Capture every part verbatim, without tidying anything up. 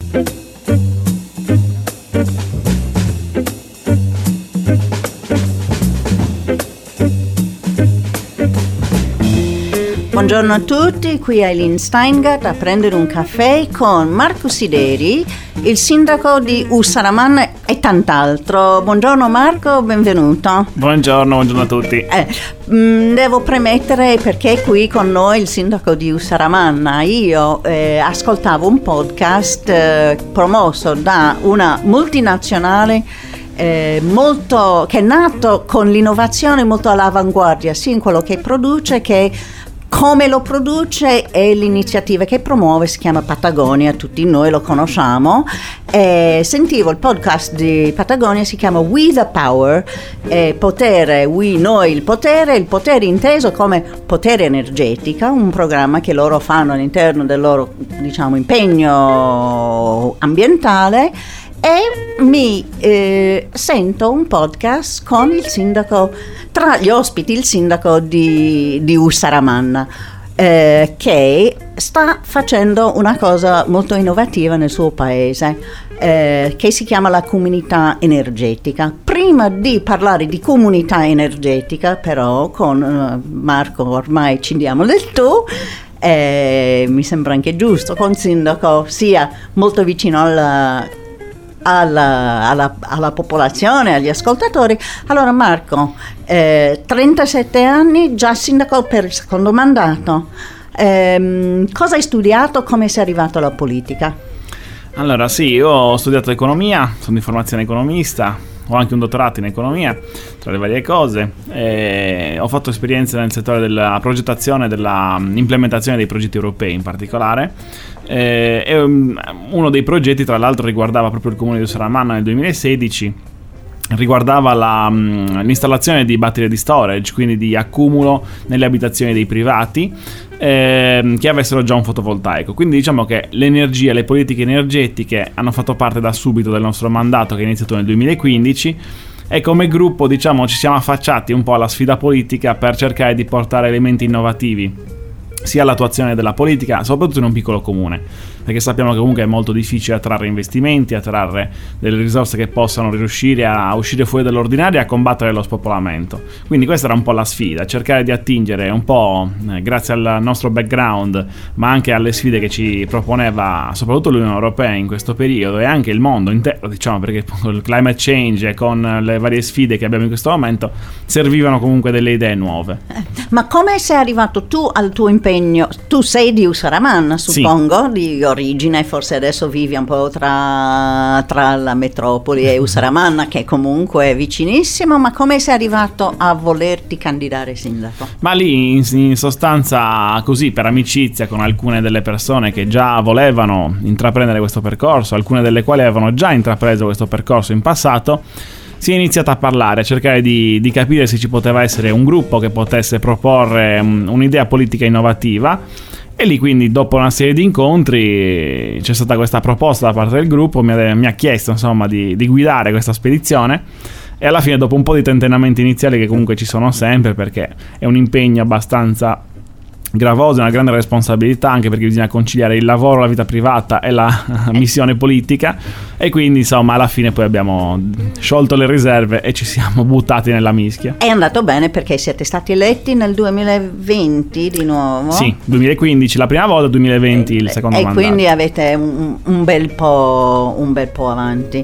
Buongiorno a tutti, qui è Eileen Steingart a prendere un caffè con Marco Sideri, il sindaco di Ussaramanna e tant'altro. Buongiorno Marco, benvenuto. Buongiorno, buongiorno a tutti. Eh, mh, devo premettere perché è qui con noi il sindaco di Ussaramanna. Io eh, ascoltavo un podcast eh, promosso da una multinazionale Eh, molto, che è nato con l'innovazione molto all'avanguardia, sia in quello che produce che come lo produce, e l'iniziativa che promuove si chiama Patagonia, tutti noi lo conosciamo. Eh, sentivo il podcast di Patagonia, si chiama We the Power, eh, potere, we, noi il potere, il potere inteso come potere energetica, un programma che loro fanno all'interno del loro, diciamo, impegno ambientale. E mi eh, sento un podcast con il sindaco, tra gli ospiti il sindaco di, di Ussaramanna, eh, che sta facendo una cosa molto innovativa nel suo paese, eh, che si chiama la comunità energetica. Prima di parlare di comunità energetica, però, con uh, Marco ormai ci diamo del tu. Eh, mi sembra anche giusto che un sindaco sia molto vicino alla Alla, alla, alla popolazione, agli ascoltatori. Allora Marco, eh, trentasette anni, già sindaco per il secondo mandato. Eh, cosa hai studiato? Come sei arrivato alla politica? Allora sì, io ho studiato economia, sono di formazione economista, ho anche un dottorato in economia, tra le varie cose. E ho fatto esperienze nel settore della progettazione e della implementazione dei progetti europei in particolare. Eh, e uno dei progetti, tra l'altro, riguardava proprio il comune di Ussaramanna nel duemilasedici, riguardava la, l'installazione di batterie di storage, quindi di accumulo nelle abitazioni dei privati eh, che avessero già un fotovoltaico. Quindi diciamo che l'energia, le politiche energetiche hanno fatto parte da subito del nostro mandato, che è iniziato nel duemilaquindici, e come gruppo, diciamo, ci siamo affacciati un po' alla sfida politica per cercare di portare elementi innovativi sia all'attuazione della politica, soprattutto in un piccolo comune, perché sappiamo che comunque è molto difficile attrarre investimenti, attrarre delle risorse che possano riuscire a uscire fuori dall'ordinario e a combattere lo spopolamento. Quindi questa era un po' la sfida, cercare di attingere un po', eh, grazie al nostro background, ma anche alle sfide che ci proponeva soprattutto l'Unione Europea in questo periodo, e anche il mondo intero, diciamo, perché con il climate change e con le varie sfide che abbiamo in questo momento servivano comunque delle idee nuove. Ma come sei arrivato tu al tuo impegno? Tu sei di Ussaramanna, suppongo, sì, di origine, forse adesso vivi un po' tra, tra la metropoli e Ussaramanna, che comunque è vicinissimo, ma come sei arrivato a volerti candidare sindaco? Ma lì in, in sostanza così, per amicizia con alcune delle persone che già volevano intraprendere questo percorso, alcune delle quali avevano già intrapreso questo percorso in passato, si è iniziato a parlare, a cercare di, di capire se ci poteva essere un gruppo che potesse proporre um, un'idea politica innovativa. E lì quindi, dopo una serie di incontri, c'è stata questa proposta da parte del gruppo, mi ha, mi ha chiesto insomma di, di guidare questa spedizione, e alla fine, dopo un po' di tentennamenti iniziali che comunque ci sono sempre, perché è un impegno abbastanza gravoso, una grande responsabilità, anche perché bisogna conciliare il lavoro, la vita privata e la missione politica, e quindi insomma alla fine poi abbiamo sciolto le riserve e ci siamo buttati nella mischia. È andato bene perché siete stati eletti nel duemilaventi di nuovo? Sì, duemilaquindici la prima volta, duemilaventi il secondo e mandato. E quindi avete un, un bel po' un bel po' avanti.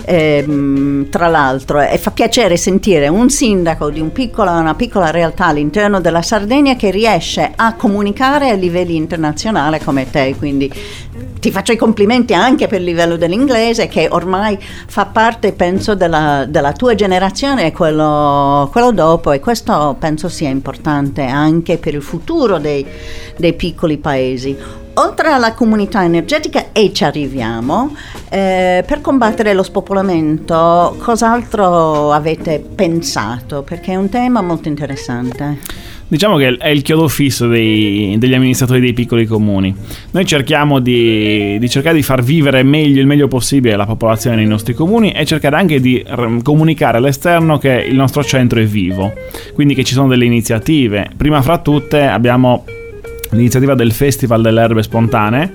E, tra l'altro, e fa piacere sentire un sindaco di un piccola, una piccola realtà all'interno della Sardegna che riesce a comunicare a livelli internazionali come te, quindi ti faccio i complimenti anche per il livello dell'inglese, che ormai fa parte, penso, della, della tua generazione e quello, quello dopo, e questo penso sia importante anche per il futuro dei, dei piccoli paesi. Oltre alla comunità energetica, e ci arriviamo, eh, per combattere lo spopolamento, cos'altro avete pensato? Perché è un tema molto interessante. Diciamo che è il chiodo fisso dei, degli amministratori dei piccoli comuni. Noi cerchiamo di, di cercare di far vivere meglio, il meglio possibile la popolazione nei nostri comuni, e cercare anche di r- comunicare all'esterno che il nostro centro è vivo, quindi che ci sono delle iniziative. Prima fra tutte abbiamo l'iniziativa del Festival delle Erbe Spontanee,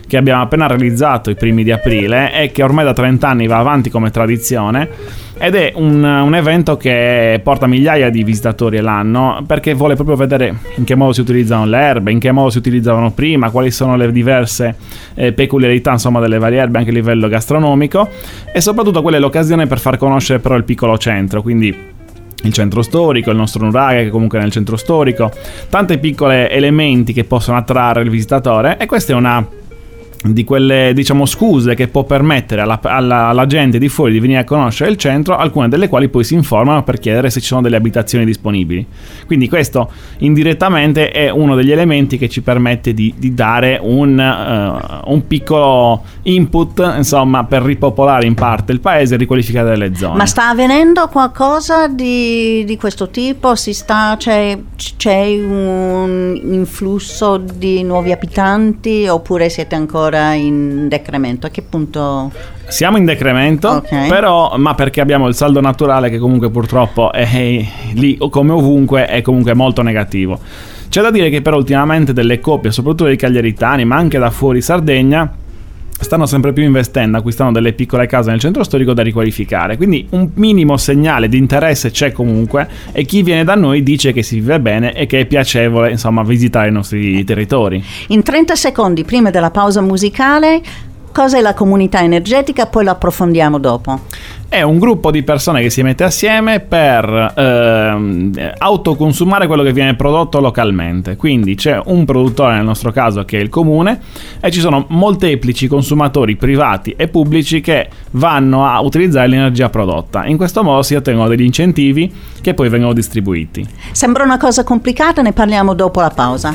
che abbiamo appena realizzato i primi di aprile e che ormai da trenta anni va avanti come tradizione, ed è un, un evento che porta migliaia di visitatori all'anno, perché vuole proprio vedere in che modo si utilizzano le erbe, in che modo si utilizzavano prima, quali sono le diverse eh, peculiarità, insomma, delle varie erbe anche a livello gastronomico, e soprattutto quella è l'occasione per far conoscere però il piccolo centro, quindi il centro storico, il nostro nuraghe che comunque è nel centro storico, tante piccole elementi che possono attrarre il visitatore, e questa è una di quelle, diciamo, scuse che può permettere alla, alla, alla gente di fuori di venire a conoscere il centro, alcune delle quali poi si informano per chiedere se ci sono delle abitazioni disponibili. Quindi questo indirettamente è uno degli elementi che ci permette di, di dare un, uh, un piccolo input, insomma, per ripopolare in parte il paese e riqualificare delle zone. Ma sta avvenendo qualcosa di, di questo tipo? Si sta, c'è, c'è un influsso di nuovi abitanti oppure siete ancora in decremento? A che punto? Siamo in decremento, okay. Però, ma perché abbiamo il saldo naturale che comunque purtroppo è, è lì come ovunque, è comunque molto negativo. C'è da dire che però ultimamente delle coppie, soprattutto dei cagliaritani, ma anche da fuori Sardegna, stanno sempre più investendo, acquistando delle piccole case nel centro storico da riqualificare, quindi un minimo segnale di interesse c'è comunque, e chi viene da noi dice che si vive bene e che è piacevole, insomma, visitare i nostri territori. In trenta secondi prima della pausa musicale, cosa è la comunità energetica? Poi lo approfondiamo dopo. È un gruppo di persone che si mette assieme per eh, autoconsumare quello che viene prodotto localmente. Quindi c'è un produttore, nel nostro caso, che è il comune, e ci sono molteplici consumatori privati e pubblici che vanno a utilizzare l'energia prodotta. In questo modo si ottengono degli incentivi che poi vengono distribuiti. Sembra una cosa complicata, ne parliamo dopo la pausa.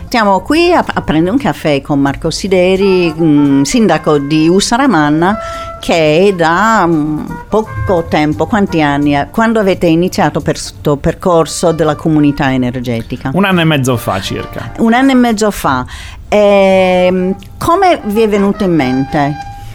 Stiamo qui a, a prendere un caffè con Marco Sideri, mh, sindaco di Ussaramanna, che da mh, poco tempo, quanti anni, quando avete iniziato questo percorso della comunità energetica? Un anno e mezzo fa circa. Un anno e mezzo fa. E, come vi è venuto in mente?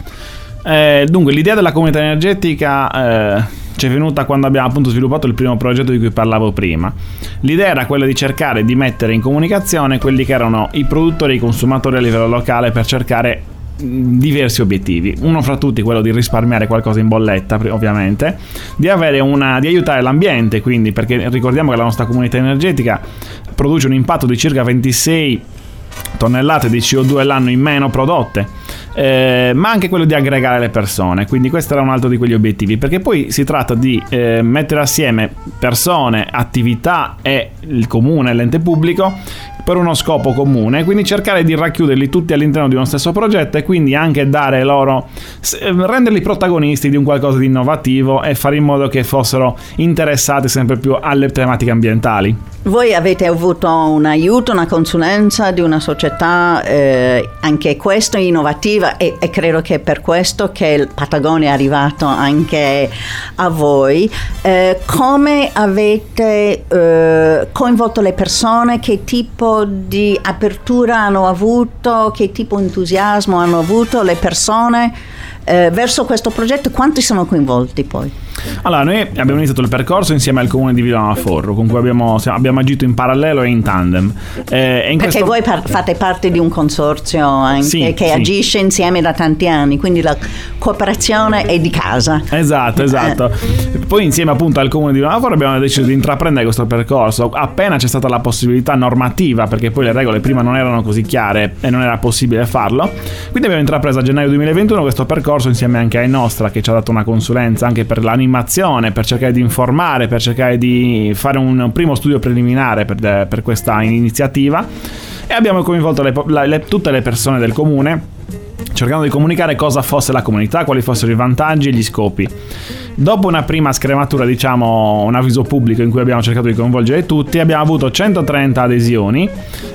Eh, dunque, l'idea della comunità energetica... Eh, ci è venuta quando abbiamo appunto sviluppato il primo progetto di cui parlavo prima. L'idea era quella di cercare di mettere in comunicazione quelli che erano i produttori e i consumatori a livello locale per cercare diversi obiettivi. Uno fra tutti quello di risparmiare qualcosa in bolletta, ovviamente, di avere una di aiutare l'ambiente, quindi, perché ricordiamo che la nostra comunità energetica produce un impatto di circa ventisei tonnellate di C O due all'anno in meno prodotte. Eh, ma anche quello di aggregare le persone, quindi questo era un altro di quegli obiettivi, perché poi si tratta di eh, mettere assieme persone, attività e il comune, l'ente pubblico per uno scopo comune, quindi cercare di racchiuderli tutti all'interno di uno stesso progetto e quindi anche dare loro, renderli protagonisti di un qualcosa di innovativo e fare in modo che fossero interessati sempre più alle tematiche ambientali. Voi avete avuto un aiuto, una consulenza di una società eh, anche questo innovativa e, e credo che è per questo che il Patagonia è arrivato anche a voi. Eh, come avete eh, coinvolto le persone? Che tipo di apertura hanno avuto? Che tipo di entusiasmo hanno avuto le persone eh, verso questo progetto? Quanti sono coinvolti poi? Allora, noi abbiamo iniziato il percorso insieme al comune di Villalona-Forro, con cui abbiamo, abbiamo agito in parallelo e in tandem. Eh, e in Perché questo... voi par- fate parte di un consorzio anche sì, che sì. agisce insieme da tanti anni, quindi la cooperazione è di casa. Esatto, esatto. Eh. Poi insieme appunto al comune di Villalona-Forro abbiamo deciso di intraprendere questo percorso appena c'è stata la possibilità normativa, perché poi le regole prima non erano così chiare e non era possibile farlo. Quindi abbiamo intrapreso a gennaio duemilaventuno questo percorso insieme anche a Nostra, che ci ha dato una consulenza anche per l'animazione, per cercare di informare, per cercare di fare un primo studio preliminare per, per questa iniziativa, e abbiamo coinvolto le, le, tutte le persone del comune, cercando di comunicare cosa fosse la comunità, quali fossero i vantaggi e gli scopi. Dopo una prima scrematura, diciamo un avviso pubblico in cui abbiamo cercato di coinvolgere tutti, abbiamo avuto centotrenta adesioni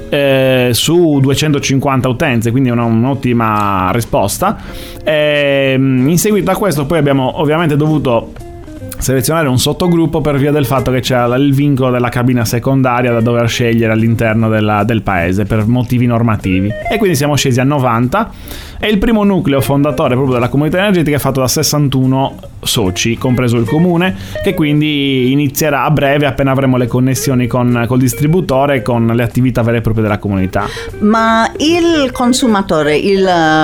eh, su duecentocinquanta utenze, quindi una, un'ottima risposta. E, in seguito a questo poi abbiamo ovviamente dovuto selezionare un sottogruppo per via del fatto che c'era il vincolo della cabina secondaria da dover scegliere all'interno della, del paese per motivi normativi, e quindi siamo scesi a novanta, e il primo nucleo fondatore proprio della comunità energetica è fatto da sessantuno soci, compreso il comune, che quindi inizierà a breve appena avremo le connessioni con col distributore e con le attività vere e proprie della comunità. Ma il consumatore, il,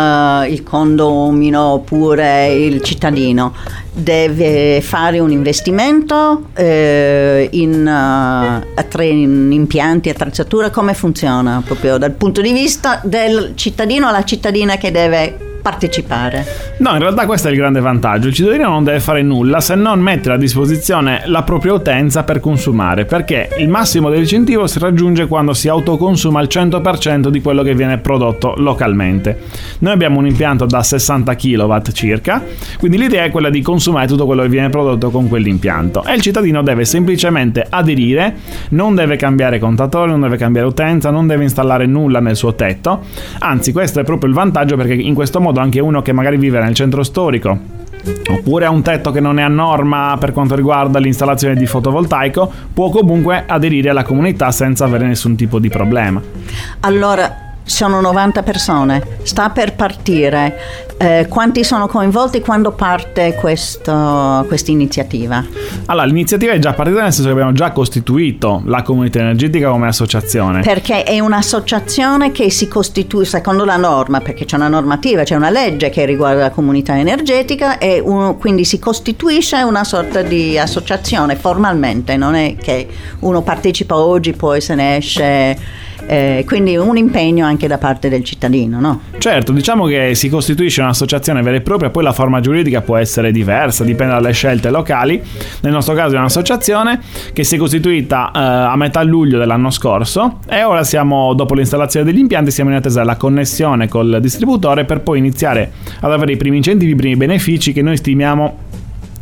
il condomino oppure il cittadino deve fare un investimento eh, in, uh, attre- in impianti, attrezzature? Come funziona proprio dal punto di vista del cittadino o la cittadina che deve partecipare? No, in realtà questo è il grande vantaggio. Il cittadino non deve fare nulla se non mettere a disposizione la propria utenza per consumare, perché il massimo dell'incentivo si raggiunge quando si autoconsuma il cento per cento di quello che viene prodotto localmente. Noi abbiamo un impianto da sessanta chilowatt circa, quindi l'idea è quella di consumare tutto quello che viene prodotto con quell'impianto, e il cittadino deve semplicemente aderire, non deve cambiare contatore, non deve cambiare utenza, non deve installare nulla nel suo tetto. Anzi, questo è proprio il vantaggio, perché in questo modo anche uno che magari vive nel centro storico oppure ha un tetto che non è a norma per quanto riguarda l'installazione di fotovoltaico può comunque aderire alla comunità senza avere nessun tipo di problema. Allora, sono novanta persone, sta per partire. Eh, quanti sono coinvolti quando parte questa iniziativa? Allora, l'iniziativa è già partita, nel senso che abbiamo già costituito la comunità energetica come associazione. Perché è un'associazione che si costituisce secondo la norma, perché c'è una normativa, c'è una legge che riguarda la comunità energetica, e uno, quindi si costituisce una sorta di associazione formalmente, non è che uno partecipa oggi poi se ne esce. Eh, quindi un impegno anche da parte del cittadino, no? Certo, diciamo che si costituisce un'associazione vera e propria, poi la forma giuridica può essere diversa, dipende dalle scelte locali. Nel nostro caso è un'associazione che si è costituita eh, a metà luglio dell'anno scorso, e ora siamo, dopo l'installazione degli impianti, siamo in attesa della connessione col distributore per poi iniziare ad avere i primi incentivi, i primi benefici che noi stimiamo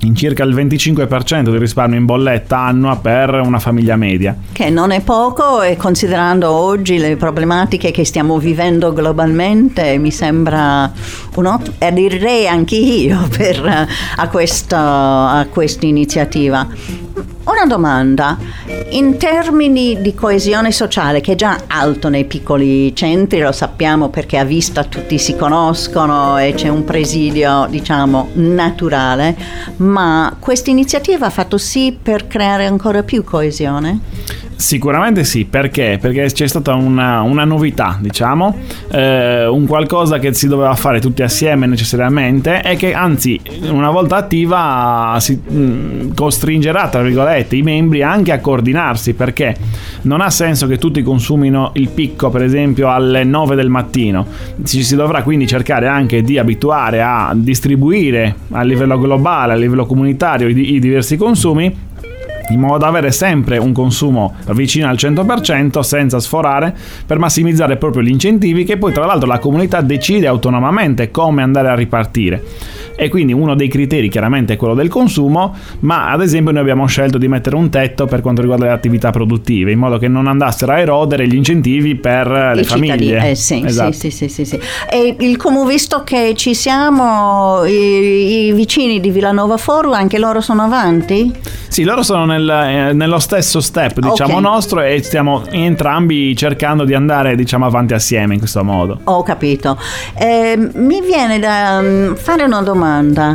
in circa il venticinque per cento di risparmio in bolletta annua per una famiglia media. Che non è poco, e considerando oggi le problematiche che stiamo vivendo globalmente mi sembra un ottimo, e direi anche io per, a questa a questa iniziativa. Una domanda, in termini di coesione sociale, che è già alto nei piccoli centri, lo sappiamo perché a vista tutti si conoscono e c'è un presidio, diciamo, naturale, ma questa iniziativa ha fatto sì per creare ancora più coesione? Sicuramente sì, perché? Perché c'è stata una, una novità, diciamo, eh, un qualcosa che si doveva fare tutti assieme necessariamente, e che anzi una volta attiva si mh, costringerà, tra virgolette, i membri anche a coordinarsi, perché non ha senso che tutti consumino il picco per esempio alle nove del mattino. Ci si dovrà quindi cercare anche di abituare a distribuire a livello globale, a livello comunitario i, i diversi consumi, in modo da avere sempre un consumo vicino al cento per cento senza sforare, per massimizzare proprio gli incentivi che poi tra l'altro la comunità decide autonomamente come andare a ripartire. E quindi uno dei criteri chiaramente è quello del consumo, ma ad esempio noi abbiamo scelto di mettere un tetto per quanto riguarda le attività produttive, in modo che non andassero a erodere gli incentivi per le I famiglie. Eh, sì, esatto. sì, sì, sì, sì. E il Comune, visto che ci siamo, i, i vicini di Villanova Forum, anche loro sono avanti? Sì, loro sono nel, eh, nello stesso step, diciamo, okay, nostro, e stiamo entrambi cercando di andare, diciamo, avanti assieme in questo modo. Ho capito. Eh, mi viene da um, fare una domanda.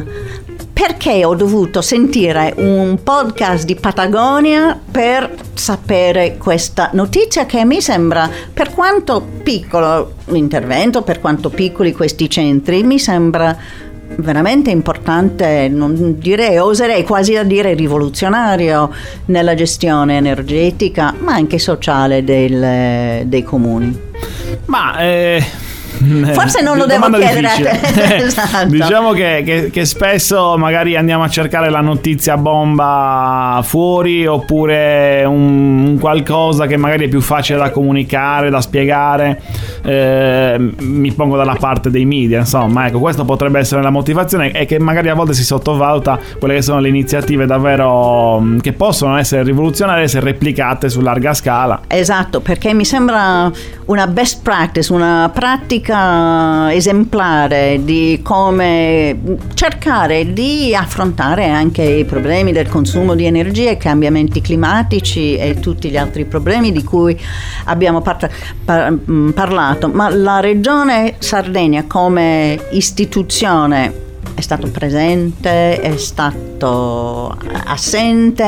Perché ho dovuto sentire un podcast di Patagonia per sapere questa notizia, che mi sembra, per quanto piccolo l'intervento, per quanto piccoli questi centri, mi sembra veramente importante, non direi, oserei quasi a dire rivoluzionario nella gestione energetica, ma anche sociale del, dei comuni. Ma eh... forse non lo devo chiedere a te. Esatto. Diciamo che, che, che spesso magari andiamo a cercare la notizia bomba fuori, oppure un, un qualcosa che magari è più facile da comunicare, da spiegare. Eh, mi pongo dalla parte dei media, insomma, ecco, questo potrebbe essere la motivazione, è che magari a volte si sottovaluta quelle che sono le iniziative davvero che possono essere rivoluzionarie, essere replicate su larga scala. Esatto, perché mi sembra una best practice, una pratica esemplare di come cercare di affrontare anche i problemi del consumo di energia, i cambiamenti climatici e tutti gli altri problemi di cui abbiamo par- par- parlato. Ma la Regione Sardegna come istituzione è stato presente, è stato assente,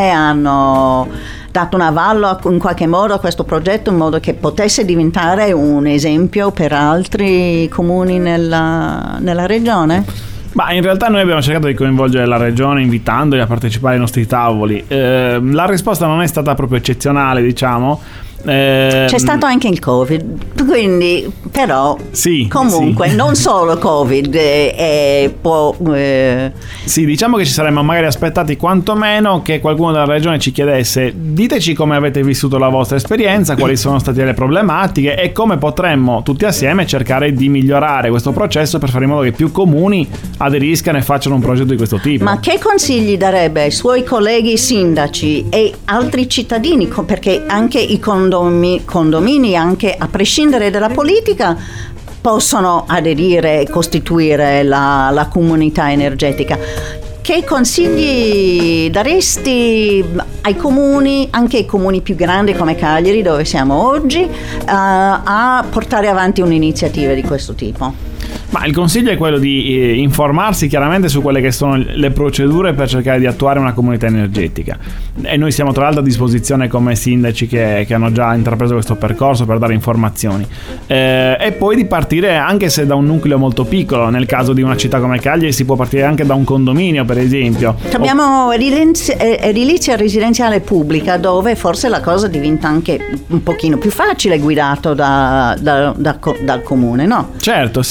hanno dato un avallo in qualche modo a questo progetto, in modo che potesse diventare un esempio per altri comuni nella, nella regione? Ma in realtà noi abbiamo cercato di coinvolgere la regione invitandoli a partecipare ai nostri tavoli. Eh, la risposta non è stata proprio eccezionale, diciamo. Eh, C'è stato anche il Covid, quindi però sì, comunque sì. non solo Covid eh, eh, può eh... sì, diciamo che ci saremmo magari aspettati quantomeno che qualcuno della regione ci chiedesse: diteci come avete vissuto la vostra esperienza, quali sono state le problematiche e come potremmo tutti assieme cercare di migliorare questo processo per fare in modo che più comuni aderiscano e facciano un progetto di questo tipo. Ma che consigli darebbe ai suoi colleghi sindaci e altri cittadini, perché anche i condomini condomini, anche a prescindere dalla politica, possono aderire e costituire la, la comunità energetica? Che consigli daresti ai comuni, anche ai comuni più grandi come Cagliari, dove siamo oggi, uh, a portare avanti un'iniziativa di questo tipo? Ma il consiglio è quello di eh, informarsi chiaramente su quelle che sono le procedure per cercare di attuare una comunità energetica, e noi siamo tra l'altro a disposizione come sindaci che, che hanno già intrapreso questo percorso per dare informazioni, eh, e poi di partire anche se da un nucleo molto piccolo. Nel caso di una città come Cagliari si può partire anche da un condominio, per esempio. Abbiamo o... edilizia residenziale pubblica, dove forse la cosa diventa anche un pochino più facile, guidato da, da, da, dal comune, no? Certo, sì, esatto.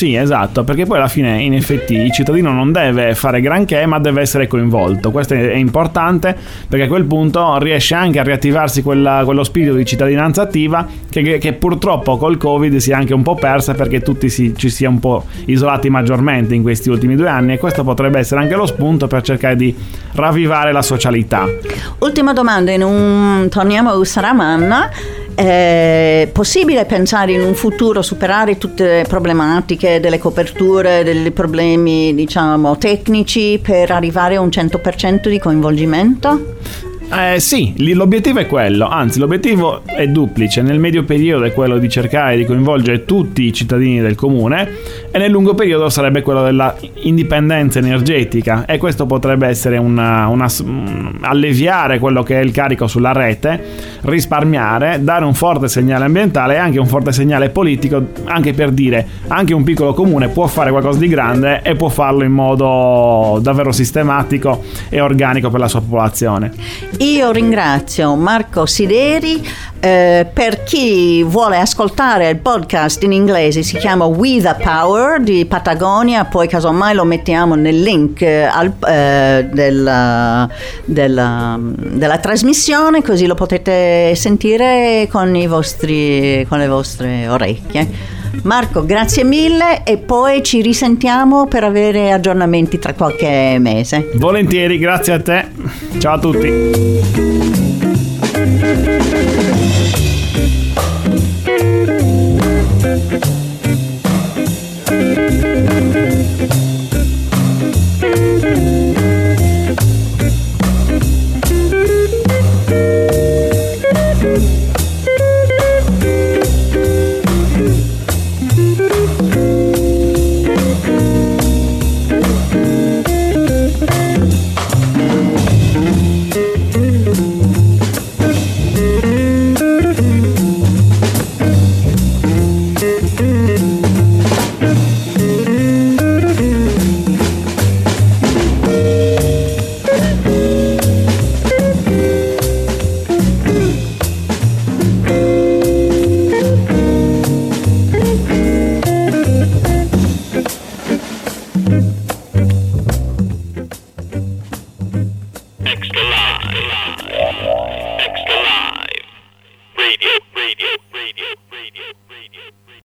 Esatto, perché poi alla fine in effetti il cittadino non deve fare granché, ma deve essere coinvolto. Questo è importante, perché a quel punto riesce anche a riattivarsi quella, quello spirito di cittadinanza attiva che, che purtroppo col Covid si è anche un po' persa, perché tutti si, ci si è un po' isolati maggiormente in questi ultimi due anni, e questo potrebbe essere anche lo spunto per cercare di ravvivare la socialità. Ultima domanda, in un... torniamo a Ussaramanna. È possibile pensare in un futuro superare tutte le problematiche delle coperture, dei problemi diciamo tecnici, per arrivare a un cento per cento di coinvolgimento? Eh sì, l'obiettivo è quello, anzi l'obiettivo è duplice. Nel medio periodo è quello di cercare di coinvolgere tutti i cittadini del comune, e nel lungo periodo sarebbe quello della indipendenza energetica, e questo potrebbe essere una, una, alleviare quello che è il carico sulla rete, risparmiare, dare un forte segnale ambientale e anche un forte segnale politico, anche per dire anche un piccolo comune può fare qualcosa di grande e può farlo in modo davvero sistematico e organico per la sua popolazione. Io ringrazio Marco Sideri. Eh, per chi vuole ascoltare il podcast in inglese, si chiama We the Power di Patagonia, poi casomai lo mettiamo nel link eh, al, eh, della, della, della trasmissione, così lo potete sentire con, i vostri, con le vostre orecchie. Marco, grazie mille, e poi ci risentiamo per avere aggiornamenti tra qualche mese. Volentieri, grazie a te. Ciao a tutti.